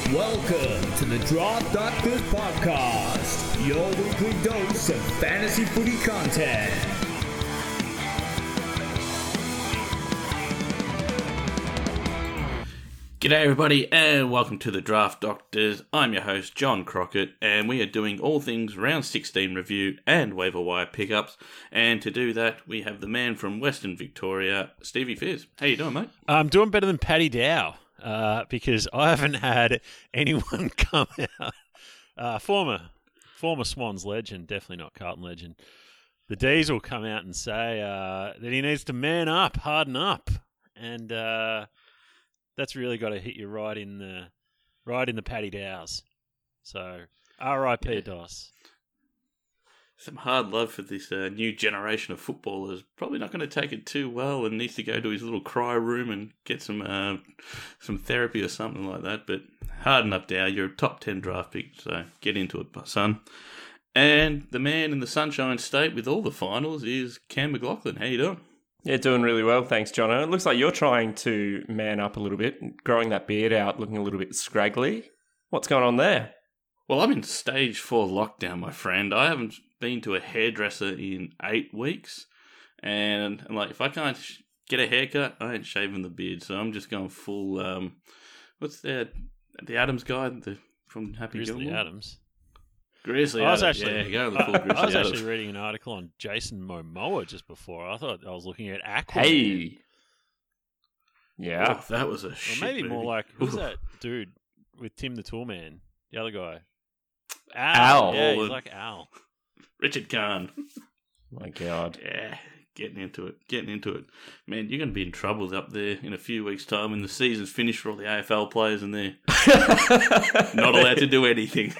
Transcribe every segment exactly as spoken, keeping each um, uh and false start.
Welcome to the Draft Doctors Podcast, your weekly dose of fantasy footy content. G'day everybody and welcome to the Draft Doctors. I'm your host John Crockett and we are doing all things round sixteen review and waiver wire pickups, and to do that we have the man from Western Victoria, Stevie Fizz. How you doing, mate? I'm doing better than Paddy Dow uh, because I haven't had anyone come out. Uh, former former Swans legend, definitely not Carlton legend. The D's will come out and say uh, that he needs to man up, harden up, and uh, that's really got to hit you right in the right in the Paddy Dows. So R I P Yeah. DOS. Some hard love for this uh, new generation of footballers. Probably not going to take it too well and needs to go to his little cry room and get some uh, some therapy or something like that. But harden up, Dow. You're a top ten draft pick, so get into it, son. And the man in the Sunshine State with all the finals is Cam McLaughlin. How you doing? Yeah, doing really well, thanks, Jono. It looks like you're trying to man up a little bit, growing that beard out, looking a little bit scraggly. What's going on there? Well, I'm in stage four lockdown, my friend. I haven't been to a hairdresser in eight weeks. And I'm like, if I can't sh- get a haircut, I ain't shaving the beard. So I'm just going full, um, what's that? The Adams guy the, from Happy Grizzly Gilmore? Adams. Grizzly I was Adams. actually, Yeah, go the full Grizzly I was Adams. actually reading an article on Jason Momoa just before. I thought I was looking at Aquaman. Hey! Yeah. Oh, that was a Or shit maybe movie. more like, who's Oof. that dude with Tim the Toolman? The other guy. Al. Yeah, he's Al. like Al. Richard Kahn. My God. Yeah, getting into it, getting into it. Man, you're going to be in trouble up there in a few weeks' time when the season's finished for all the A F L players and they're not allowed to do anything.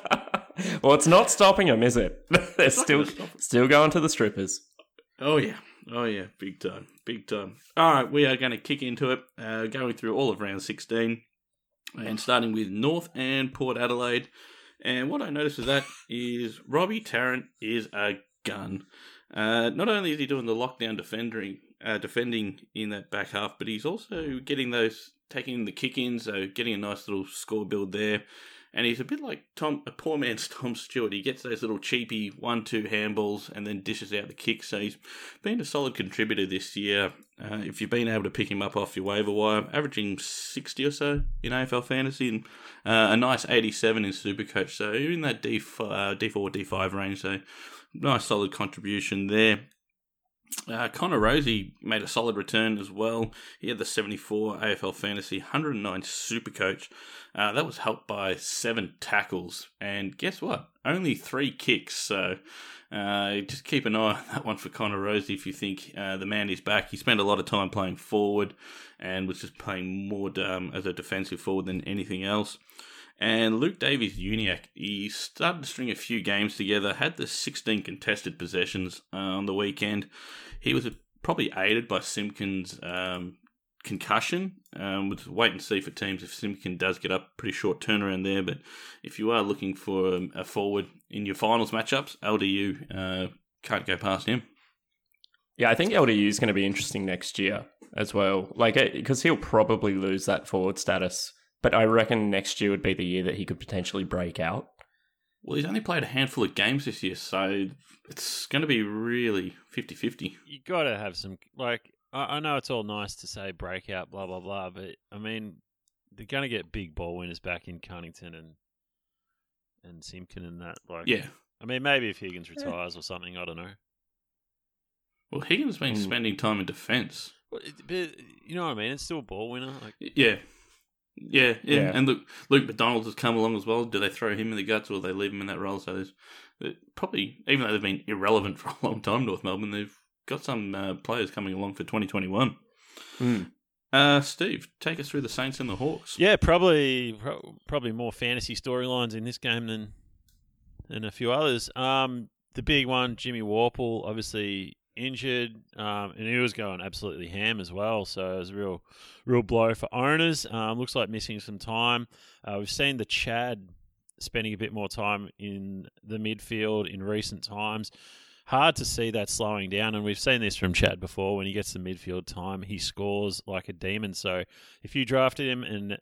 Well, it's not stopping them, is it? They're It's not still gonna stop 'em. still going to the strippers. Oh, yeah. Oh, yeah. Big time. Big time. All right, we are going to kick into it, uh, going through all of round sixteen and starting with North and Port Adelaide. And what I noticed with that is Robbie Tarrant is a gun. Uh, not only is he doing the lockdown defending, uh, defending in that back half, but he's also getting those, taking the kick-ins, so getting a nice little score build there. And he's a bit like Tom, a poor man's Tom Stewart. He gets those little cheapy one two handballs and then dishes out the kicks. So he's been a solid contributor this year. Uh, if you've been able to pick him up off your waiver wire, averaging sixty or so in A F L fantasy and uh, a nice eighty-seven in Supercoach. So you're in that D four, uh, D four, D five range. So nice solid contribution there. Uh, Connor Rosie made a solid return as well. He had the seventy-four A F L Fantasy, one hundred nine Supercoach. Uh, that was helped by seven tackles. And guess what? Only three kicks. So uh, just keep an eye on that one for Connor Rosie if you think uh, the man is back. He spent a lot of time playing forward and was just playing more um, as a defensive forward than anything else. And Luke Davies-Uniacke, he started to string a few games together, had the sixteen contested possessions uh, on the weekend. He was probably aided by Simpkins' um, concussion. Um, we'll wait and see for teams if Simpkins does get up. Pretty short turnaround there, but if you are looking for a, a forward in your finals matchups, L D U uh, can't go past him. Yeah, I think L D U is going to be interesting next year as well. Like, because he'll probably lose that forward status. But I reckon next year would be the year that he could potentially break out. Well, he's only played a handful of games this year, so it's going to be really fifty-fifty. You got to have some, like, I, I know it's all nice to say breakout, blah, blah, blah, but, I mean, they're going to get big ball winners back in Cunnington and and Simpkin and that. Like, Yeah. I mean, maybe if Higgins retires or something, I don't know. Well, Higgins has been Mm. spending time in defence. But, but, you know what I mean? It's still a ball winner. Like, Yeah. Yeah, yeah, Yeah. and Luke, Luke McDonald has come along as well. Do they throw him in the guts or do they leave him in that role? So there's uh, probably, even though they've been irrelevant for a long time, North Melbourne, they've got some uh, players coming along for twenty twenty-one. Mm. Uh, Steve, take us through the Saints and the Hawks. yeah, probably pro- probably more fantasy storylines in this game than than a few others. Um, the big one, Jimmy Warple, obviously injured, um, and he was going absolutely ham as well. So it was a real, real blow for owners. Um, looks like missing some time. Uh, we've seen the Chad spending a bit more time in the midfield in recent times. hard to see that slowing down, and we've seen this from Chad before. When he gets the midfield time, he scores like a demon. So if you drafted him and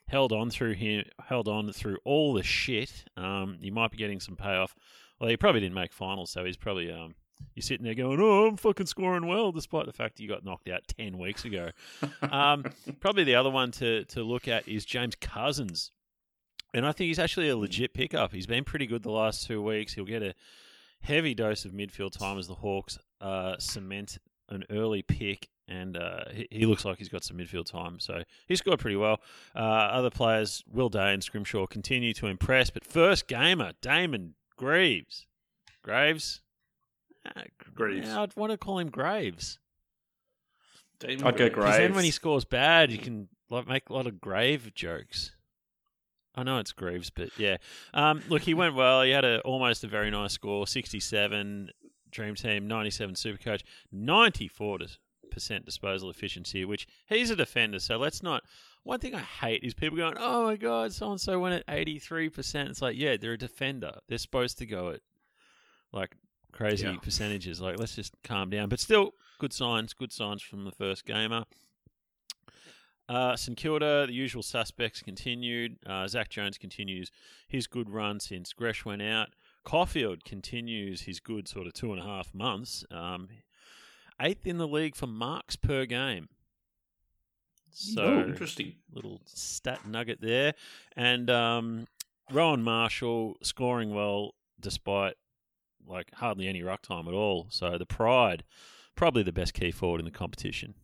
held on through him, held on through all the shit. Um, you might be getting some payoff. Well, he probably didn't make finals, so he's probably um, you're sitting there going, "Oh, I'm fucking scoring well," despite the fact that you got knocked out ten weeks ago. um, probably the other one to to look at is James Cousins, and I think he's actually a legit pickup. He's been pretty good the last two weeks. He'll get a heavy dose of midfield time as the Hawks uh, cement an early pick. And uh, he, he looks like he's got some midfield time, so he scored pretty well. Uh, other players, Will Day and Scrimshaw, continue to impress. But first gamer, Damon Greaves. Graves? Uh, Greaves. Yeah, I'd want to call him Graves. Damon I'd go Graves. Because Graves. then when he scores bad, you can like make a lot of grave jokes. I know it's Greaves, but yeah. Um, look, he went well. He had a, almost a very nice score, sixty-seven Dream Team, ninety-seven Supercoach, ninety-four percent disposal efficiency, which he's a defender, so let's not... One thing I hate is people going, oh my God, so-and-so went at eighty-three percent. It's like, yeah, they're a defender. They're supposed to go at like crazy Yeah. percentages. Like, let's just calm down. But still, good signs, good signs from the first gamer. Uh, St Kilda, the usual suspects continued. Uh, Zach Jones continues his good run since Gresh went out. Caulfield continues his good sort of two and a half months. Um, eighth in the league for marks per game. So Oh, interesting. little stat nugget there. And um, Rowan Marshall scoring well despite like hardly any ruck time at all. So the Pride, probably the best key forward in the competition.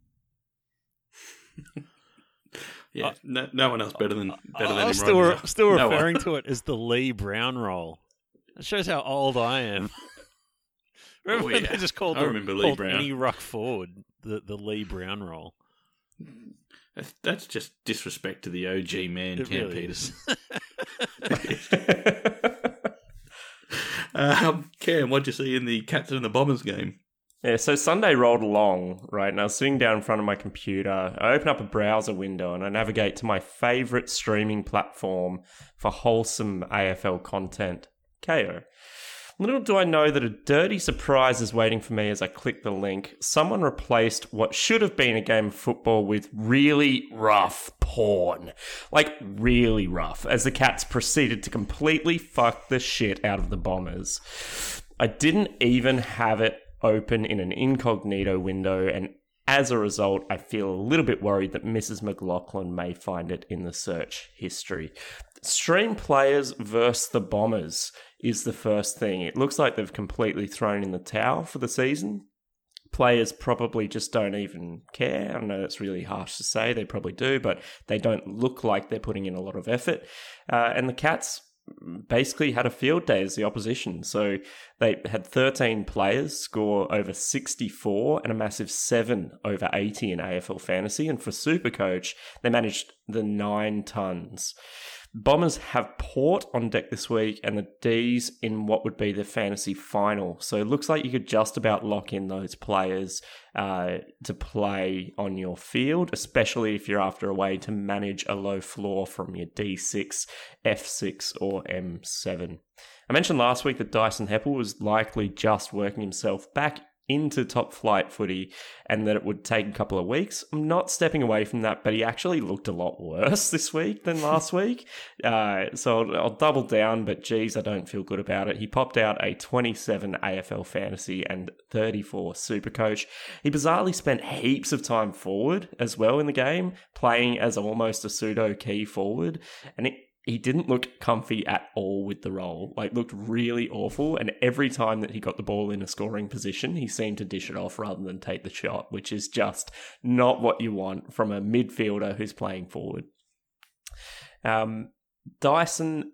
Yeah, no, no one else better than better than I'm him still, right now. still No one. referring to it as the Lee Brown role. That shows how old I am. Remember Oh, when yeah. they just called, I the, remember Lee called Brown. any ruck forward the, the Lee Brown role? That's, that's just disrespect to the O G man, It Cam really Peters. is. um, Cam, what'd you see in the Cats and the Bombers game? Yeah, so Sunday rolled along, right, and I was sitting down in front of my computer. I open up a browser window and I navigate to my favourite streaming platform for wholesome A F L content, K O. Little do I know that a dirty surprise is waiting for me as I click the link. Someone replaced what should have been a game of football with really rough porn. Like, really rough, as the Cats proceeded to completely fuck the shit out of the Bombers. I didn't even have it open in an incognito window, and as a result, I feel a little bit worried that Missus McLaughlin may find it in the search history. Stream players versus the Bombers is the first thing. It looks like they've completely thrown in the towel for the season. Players probably just don't even care. I know that's really harsh to say. They probably do, but they don't look like they're putting in a lot of effort. Uh, and the Cats basically had a field day as the opposition. So they had thirteen players score over sixty-four and a massive seven over eighty in A F L Fantasy. And for Supercoach, they managed the nine tons. Bombers have Port on deck this week and the D's in what would be the fantasy final. So it looks like you could just about lock in those players uh, to play on your field, especially if you're after a way to manage a low floor from your D six, F six or M seven. I mentioned last week that Dyson Heppel was likely just working himself back into top flight footy and that it would take a couple of weeks. I'm not stepping away from that, but he actually looked a lot worse this week than last week. Uh, so I'll, I'll double down, but geez, I don't feel good about it. He popped out a twenty-seven A F L Fantasy and thirty-four Supercoach. He bizarrely spent heaps of time forward as well in the game, playing as almost a pseudo key forward, and it He didn't look comfy at all with the role, like looked really awful. And every time that he got the ball in a scoring position, he seemed to dish it off rather than take the shot, which is just not what you want from a midfielder who's playing forward. Um, Dyson,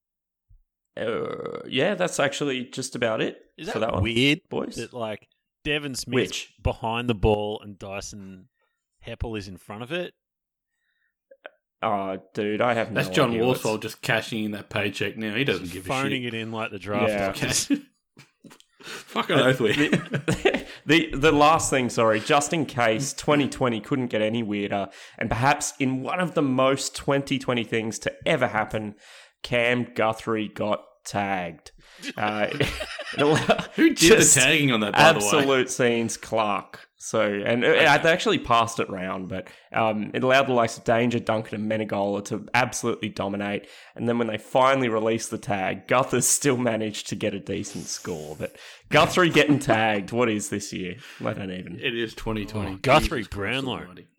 uh, yeah, that's actually just about it Is for that, that one, weird, boys. that like Devon Smith's Which? behind the ball and Dyson Heppel is in front of it? Oh, dude, I have no That's John idea what's- Worsfold just cashing in that paycheck now. He doesn't give a Phoning shit. it in like the draft. Yeah. office. Fucking oath we. the, the the last thing, sorry, just in case twenty twenty couldn't get any weirder, and perhaps in one of the most twenty twenty things to ever happen, Cam Guthrie got tagged. Uh, Who did the tagging on that, by the way? absolute scenes, Clark. So, and it, Okay. they actually passed it round, but um, it allowed the likes of Danger, Duncan, and Menegola to absolutely dominate. And then when they finally released the tag, Guthers still managed to get a decent score. But Guthrie getting tagged, what is this year? I don't even. It is twenty twenty. Oh, Guthrie Jesus Christ Brownlow. almighty.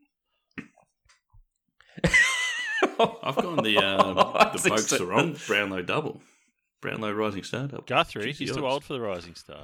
I've gone the uh, the Boak Sarong Brownlow double. Brownlow Rising Star double. Guthrie, Juicy he's too odds. old for the Rising Star.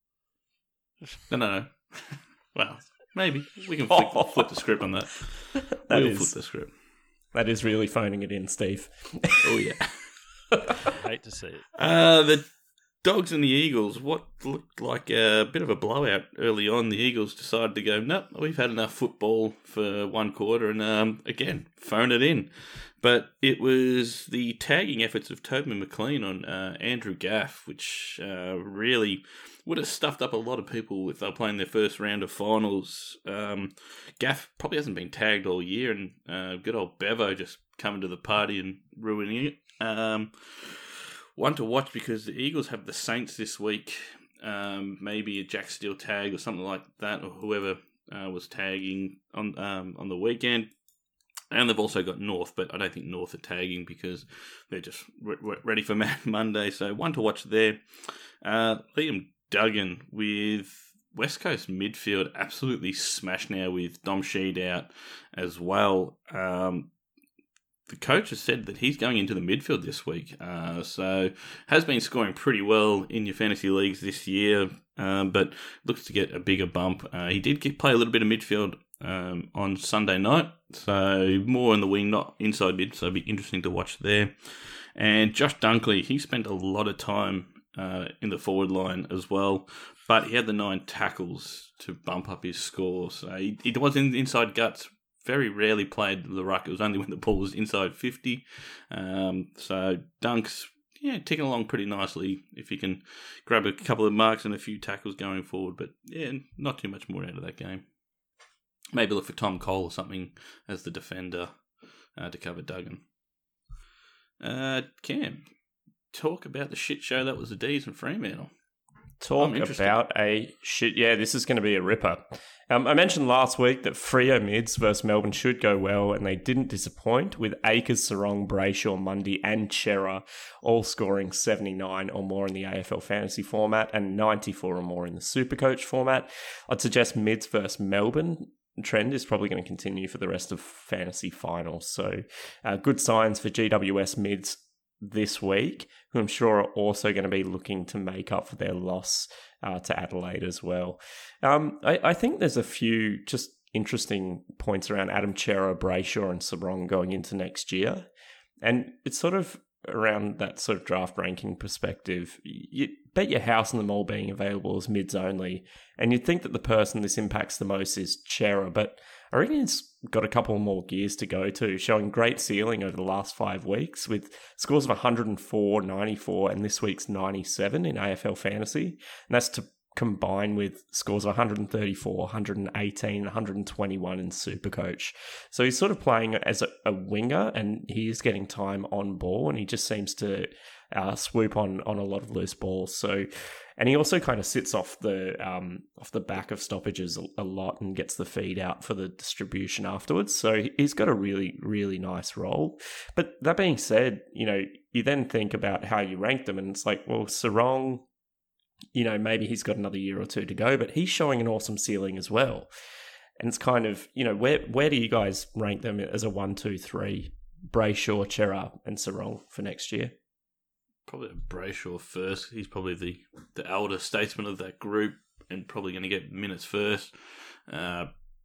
No, no, no. Well, maybe. We can flick, flip the script on that. That we'll is- flip the script. That is really phoning it in, Steve. Oh, yeah. I hate to see it. Uh, the Dogs and the Eagles, what looked like a bit of a blowout early on. The Eagles decided to go, nope, we've had enough football for one quarter, and um, again, phone it in. But it was the tagging efforts of Tobin McLean on uh, Andrew Gaff, which uh, really would have stuffed up a lot of people if they were playing their first round of finals. Um, Gaff probably hasn't been tagged all year, and uh, good old Bevo just coming to the party and ruining it. Um, one to watch because the Eagles have the Saints this week. Um, maybe a Jack Steele tag or something like that, or whoever uh, was tagging on um, on the weekend. And they've also got North, but I don't think North are tagging because they're just re- re- ready for Monday. So one to watch there. Uh, Liam Duggan with West Coast midfield absolutely smashed now with Dom Sheed out as well. Um, the coach has said that he's going into the midfield this week. Uh, so has been scoring pretty well in your fantasy leagues this year, um, but looks to get a bigger bump. Uh, he did get, play a little bit of midfield um, on Sunday night, so more on the wing, not inside mid, so it'll be interesting to watch there. And Josh Dunkley, he spent a lot of time uh, in the forward line as well, but he had the nine tackles to bump up his score, so he, he was in inside guts. Very rarely played the ruck. It was only when the ball was inside fifty. Um, so Dunk's yeah ticking along pretty nicely if you can grab a couple of marks and a few tackles going forward. But yeah, not too much more out of that game. Maybe look for Tom Cole or something as the defender uh, to cover Duggan. Uh, Cam, talk about the shit show that was the D's and Fremantle. Talk I'm interested. about a shit. Yeah, this is going to be a ripper. Um, I mentioned last week that Freo Mids versus Melbourne should go well, and they didn't disappoint with Akers, Sarong, Brayshaw, Mundy, and Chera all scoring seventy-nine or more in the A F L fantasy format and ninety-four or more in the Supercoach format. I'd suggest Mids versus Melbourne trend is probably going to continue for the rest of fantasy finals. So uh, good signs for G W S Mids this week, who I'm sure are also going to be looking to make up for their loss uh, to Adelaide as well. Um, I, I think there's a few just interesting points around Adam Chera, Brayshaw, and Sarong going into next year. And it's sort of around that sort of draft ranking perspective. You bet your house on them all being available as mids only. And you'd think that the person this impacts the most is Chera, but I reckon he's got a couple more gears to go to, showing great ceiling over the last five weeks with scores of one hundred four, ninety-four, and this week's ninety-seven in A F L fantasy. And that's to combine with scores of one hundred thirty-four, one hundred eighteen, one hundred twenty-one in Supercoach. So he's sort of playing as a, a winger, and he is getting time on ball, and he just seems to uh, swoop on on a lot of loose balls. So, and he also kind of sits off the um, off the back of stoppages a, a lot and gets the feed out for the distribution afterwards. So he's got a really, really nice role. But that being said, you know, you then think about how you rank them, and it's like, well, Sarong, you know, maybe he's got another year or two to go, but he's showing an awesome ceiling as well. And it's kind of, you know, where where do you guys rank them as a one, two, three? Brayshaw, Chera, and Sarong for next year? Probably Brayshaw first. He's probably the, the elder statesman of that group and probably going to get minutes first. Uh,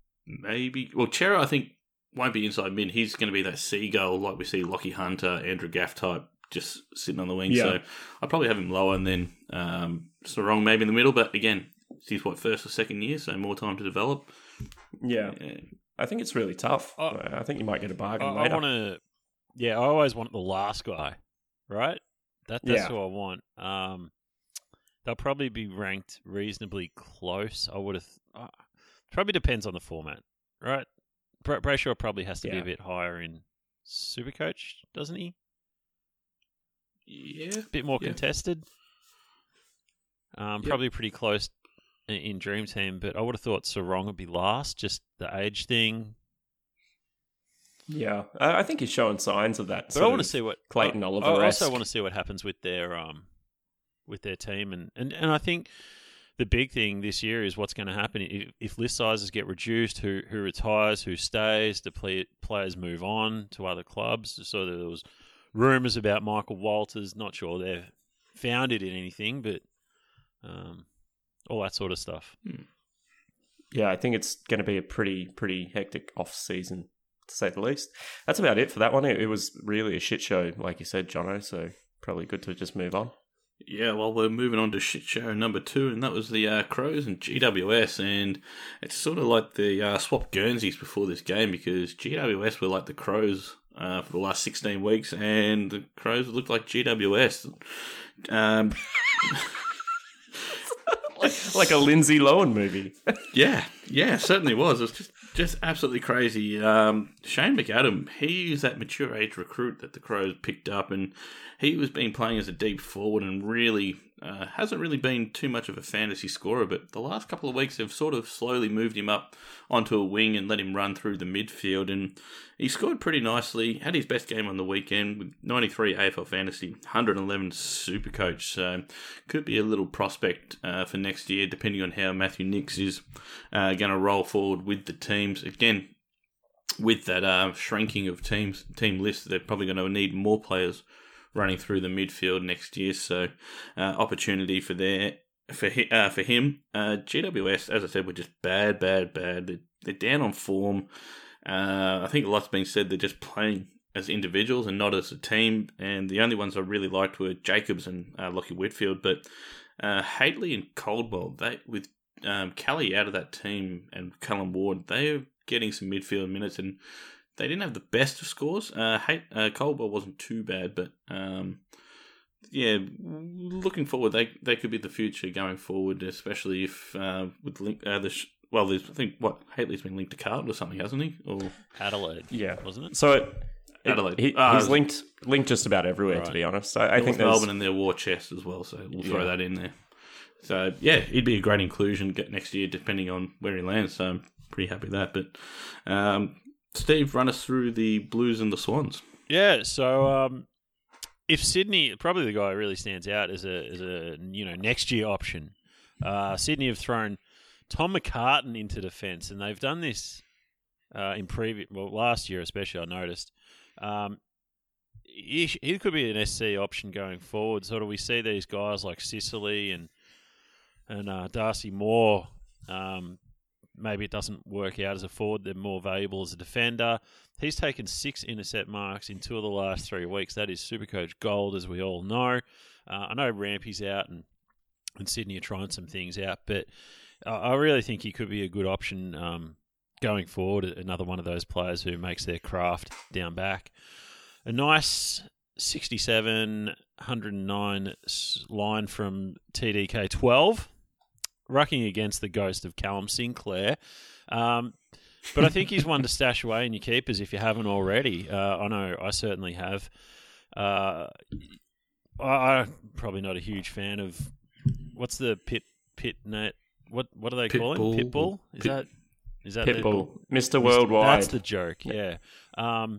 maybe, well, Chera, I think, won't be inside mid. He's going to be that seagull like we see Lockie Hunter, Andrew Gaff type, just sitting on the wing. Yeah. So I'd probably have him lower and then um, Sarong maybe in the middle. But again, he's what, first or second year, so more time to develop. Yeah. Yeah. I think it's really tough. Oh. I think you might get a bargain I, I later. want to, yeah, I always want the last guy, right? That that's Yeah. who I want. Um, they'll probably be ranked reasonably close. I would have. Uh, probably depends on the format, right? Bra- Brayshaw probably has to be Yeah. a bit higher in Supercoach, doesn't he? Yeah. A bit more Yeah. contested. Um, Yep. Probably pretty close in Dream Team, but I would have thought Sarong would be last, just the age thing. Yeah, I I think he's showing signs of that. But sort I want to of see what Clayton I, Oliver. I also want to see what happens with their um with their team, and, and, and I think the big thing this year is what's going to happen if, if list sizes get reduced. Who who retires, who stays? Do play, players move on to other clubs? So there was rumours about Michael Walters. Not sure they're founded in anything, but um, all that sort of stuff. Hmm. Yeah, I think it's going to be a pretty pretty hectic off season, to say the least. That's about it for that one. It, it was really a shit show, like you said, Jono. So probably good to just move on. Yeah, well, we're moving on to shit show number two, and that was the uh, Crows and G W S, and it's sort of like the uh, swap Guernseys before this game, because G W S were like the Crows uh, for the last sixteen weeks, and the Crows looked like G W S. Um, like, like a Lindsay Lohan movie. yeah, yeah, it certainly was. It was just, just absolutely crazy. Um, Shane McAdam, he is that mature age recruit that the Crows picked up, and he was been playing as a deep forward and really uh, hasn't really been too much of a fantasy scorer, but the last couple of weeks have sort of slowly moved him up onto a wing and let him run through the midfield, and he scored pretty nicely, had his best game on the weekend with ninety-three A F L Fantasy, one hundred eleven Supercoach, so could be a little prospect uh, for next year, depending on how Matthew Nicks is uh, going to roll forward with the teams. Again, with that uh, shrinking of teams, team list, they're probably going to need more players running through the midfield next year, so uh, opportunity for their for hi, uh, for him. Uh, G W S, as I said, were just bad, bad, bad. They're, they're down on form. Uh, I think a lot's been said. They're just playing as individuals and not as a team. And the only ones I really liked were Jacobs and uh, Lockie Whitfield. But uh, Haitley and Caldwell, they with um, Kelly out of that team and Callum Ward, they're getting some midfield minutes, and they didn't have the best of scores. Uh, Hay- uh, Caldwell wasn't too bad, but um, yeah, looking forward, they they could be the future going forward, especially if uh, with link uh, the sh- well, there's I think what Haitley's been linked to Carlton or something, hasn't he? Or Adelaide, yeah, wasn't it? So it, it, Adelaide. he, Ah, he's linked linked just about everywhere, Right. to be honest. So I think Melbourne there's in their war chest as well, so we'll throw Yeah. that in there. So yeah, he'd be a great inclusion get next year, depending on where he lands. So I'm pretty happy with that. But um, Steve, run us through the Blues and the Swans. Yeah, so um, if Sydney, probably the guy who really stands out as a as a you know next year option. Uh, Sydney have thrown Tom McCartan into defence, and they've done this uh, in previous well last year especially. I noticed um, he, he could be an S C option going forward. Sort of we see these guys like Sicily and and uh, Darcy Moore. Um, maybe it doesn't work out as a forward; they're more valuable as a defender. He's taken six intercept marks in two of the last three weeks. That is Supercoach gold, as we all know. Uh, I know Rampy's out and, and Sydney are trying some things out, but I, I really think he could be a good option um, going forward. Another one of those players who makes their craft down back. A nice sixty-seven, one oh nine line from T D K twelve, rucking against the ghost of Callum Sinclair. Um, but I think he's one to stash away in your keepers if you haven't already. Uh, I know I certainly have. Uh, I, I'm probably not a huge fan of what's the pit pit net. What what do they Pit call him? bull. Pitbull? Is Pit- that is that the- Pitbull, Mister Worldwide. That's the joke. Yeah. Um,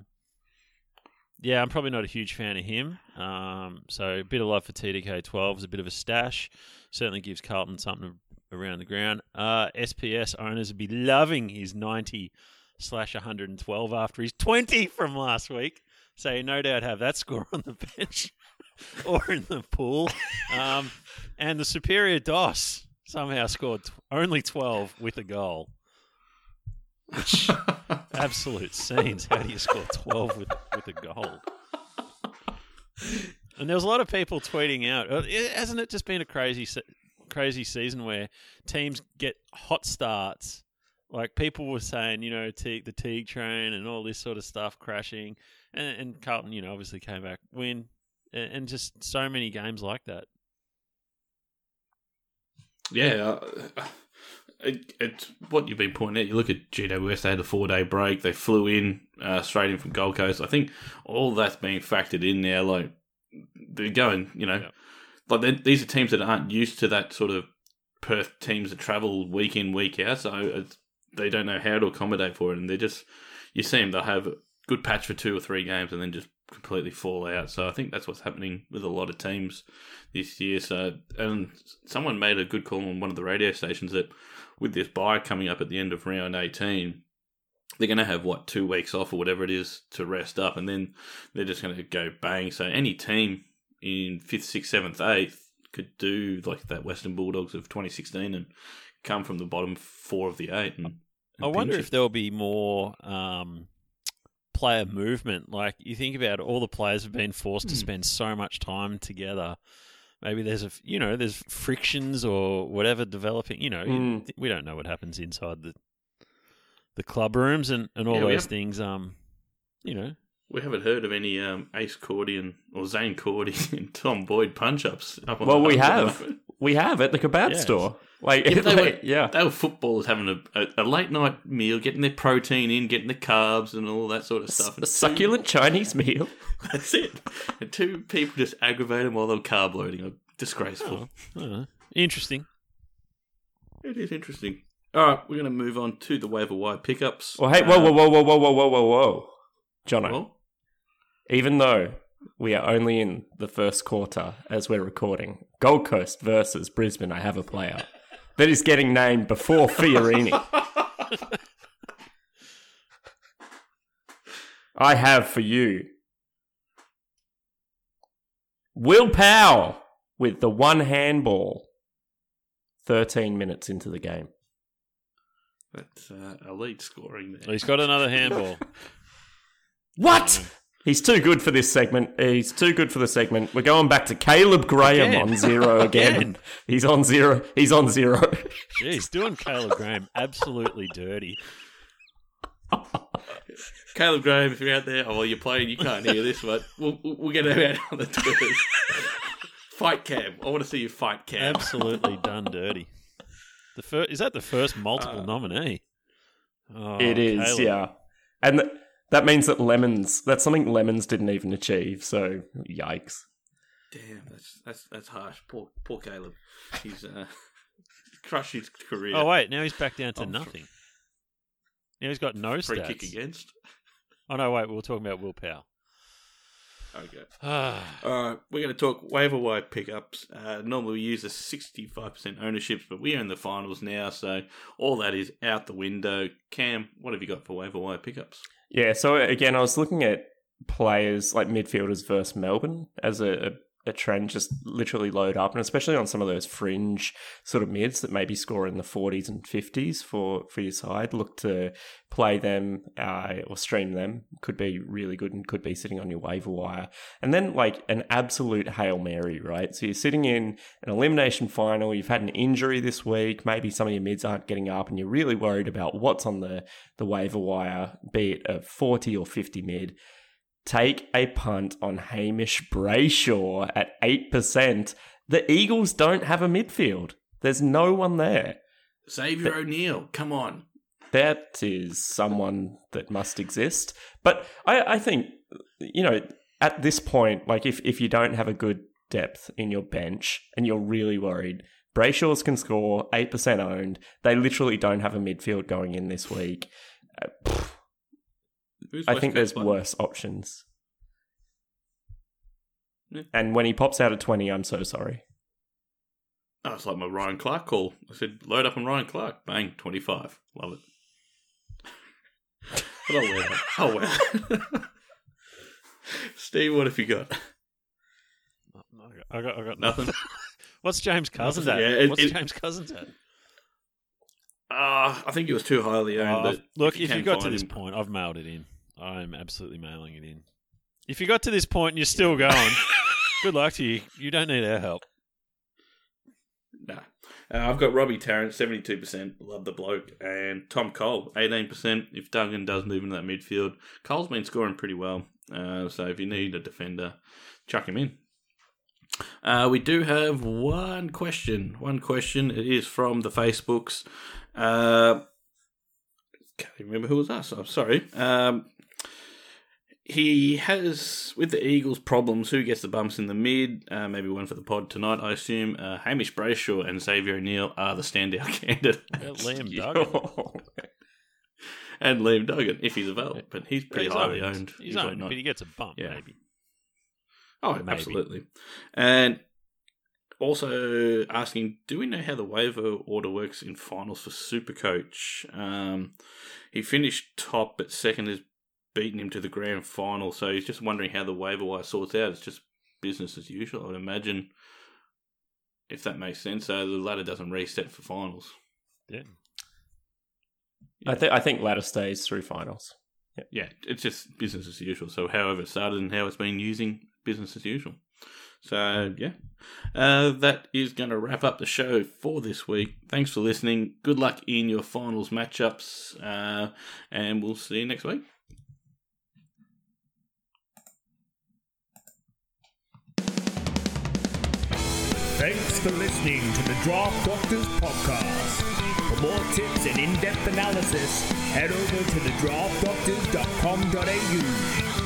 yeah, I'm probably not a huge fan of him. Um, so a bit of love for T D K twelve is a bit of a stash. Certainly gives Carlton something around the ground. Uh, S P S owners would be loving his ninety slash one hundred twelve after his twenty from last week. So you no doubt have that score on the bench or in the pool. Um, and the superior DOS somehow scored t- only twelve with a goal. Which, absolute scenes. How do you score twelve with, with a goal? And there was a lot of people tweeting out, uh, hasn't it just been a crazy se- crazy season where teams get hot starts? Like people were saying, you know, Teague, the Teague train and all this sort of stuff crashing. And, and Carlton, you know, obviously came back, win. And, and just so many games like that. Yeah, uh, it, it's what you've been pointing out. You look at G W S, they had a four-day break. They flew in uh, straight in from Gold Coast. I think all that's being factored in now. Like, they're going, you know, Yeah. like these are teams that aren't used to that sort of Perth teams that travel week in, week out, so it's, they don't know how to accommodate for it, and they're just, you see them, they'll have a good patch for two or three games and then just completely fall out. So I think that's what's happening with a lot of teams this year. So, and someone made a good call on one of the radio stations that with this bye coming up at the end of round eighteen, they're going to have, what, two weeks off or whatever it is to rest up, and then they're just going to go bang. So any team in fifth, sixth, seventh, eighth could do like that Western Bulldogs of twenty sixteen and come from the bottom four of the eight. And, and I wonder pinch if it. there'll be more um, player movement. Like, you think about it, all the players have been forced to spend so much time together. Maybe there's a, you know, there's frictions or whatever developing. You know, Mm. we don't know what happens inside the the club rooms and, and all Yeah, we those have- things. Um, you know, We haven't heard of any um, Ace Cordy and or Zane Cordy and Tom Boyd punch-ups. Up on Well, the we hub. have. We have at the kebab Yes. store. Like, Yeah, they like, were, yeah. they were footballers having a, a, a late night meal, getting their protein in, getting the carbs and all that sort of stuff. A And succulent Chinese meal. Two, that's it. And two people just aggravate them while they're carb loading. Oh, disgraceful. I don't know. Interesting. It is interesting. All right, we're going to move on to the waiver wire pickups. Well, hey, whoa, whoa, whoa, whoa, whoa, whoa, whoa, whoa, whoa. Jono, Well, even though we are only in the first quarter as we're recording, Gold Coast versus Brisbane, I have a player that is getting named before Fiorini. I have for you Will Powell with the one handball thirteen minutes into the game. that's uh, elite scoring there. He's got another handball. What? He's too good for this segment. He's too good for the segment. We're going back to Caleb Graham Again. on zero again. Again. He's on zero. He's on zero. Jeez, doing Caleb Graham absolutely dirty. Caleb Graham, if you're out there, oh, well, you're playing, you can't hear this, but we'll, we'll get it out on the Twitters. Fight Cam. I want to see you fight Cam. Absolutely done dirty. The fir- is that the first multiple Uh, nominee? Oh, It is, Caleb. yeah. And th- that means that Lemons, that's something Lemons didn't even achieve, so yikes. Damn, that's that's that's harsh. Poor poor Caleb. He's uh, crushed his career. Oh wait, now he's back down to Oh, nothing. Now he's got no Free stats. kick against. Oh no, wait, we were talking about Will Powell. Okay. Ah, All right, we're going to talk waiver wire pickups. Uh, normally we use the sixty-five percent ownerships, but we own the finals now, so all that is out the window. Cam, what have you got for waiver wire pickups? Yeah, so again, I was looking at players like midfielders versus Melbourne as a, a, a trend just literally load up, and especially on some of those fringe sort of mids that maybe score in the forties and fifties for, for your side. Look to play them uh, or stream them. Could be really good and could be sitting on your waiver wire. And then like an absolute Hail Mary, right? So you're sitting in an elimination final, you've had an injury this week, maybe some of your mids aren't getting up and you're really worried about what's on the, the waiver wire, be it a forty or fifty mid. Take a punt on Hamish Brayshaw at eight percent. The Eagles don't have a midfield. There's no one there. Xavier O'Neill, come on. That is someone that must exist. But I, I think, you know, at this point, like if, if you don't have a good depth in your bench and you're really worried, Brayshaw's can score, eight percent owned. They literally don't have a midfield going in this week. Uh, pff, Who's I West think Coast there's playing? worse options. Yeah. And when he pops out at twenty, I'm so sorry. Oh, it's like my Ryan Clark call. I said, load up on Ryan Clark. Bang, twenty-five. Love it. But I'll wear that. I'll wear that. Steve, what have you got? I got, I got Nothing? What's James Cousins at? Yeah, it- What's it- James Cousins at? Uh, I think he was too highly owned. Oh, but look, if you can got to find this him- point, I've mailed it in. I'm absolutely mailing it in. If you got to this point and you're still going, good luck to you. You don't need our help. No. Uh, I've got Robbie Tarrant, seventy-two percent. Love the bloke. And Tom Cole, eighteen percent. If Duggan does move in that midfield. Cole's been scoring pretty well. Uh, so if you need a defender, chuck him in. Uh, we do have one question. One question. It is from the Facebooks. Uh, can't even remember who was us. I'm sorry. Um, he has, with the Eagles, problems. Who gets the bumps in the mid? Uh, maybe one for the pod tonight, I assume. Uh, Hamish Brayshaw and Xavier O'Neill are the standout candidates. Yeah, Liam Duggan. And Liam Duggan, if he's available. But he's pretty He's highly owned. owned. He's usually owned, not. but he gets a bump, Yeah. maybe. Oh, Maybe. absolutely. And also asking, do we know how the waiver order works in finals for Supercoach? Um, he finished top, but second has beaten him to the grand final. So he's just wondering how the waiver wire sorts out. It's just business as usual, I would imagine, if that makes sense. So the ladder doesn't reset for finals. Yeah. I think I think ladder stays through finals. Yeah, it's just business as usual. So however it started and how it's been using, business as usual. So, yeah, uh, that is going to wrap up the show for this week. Thanks for listening. Good luck in your finals matchups, uh, and we'll see you next week. Thanks for listening to the Draft Doctors podcast. For more tips and in-depth analysis, head over to the draft doctors dot com dot a u.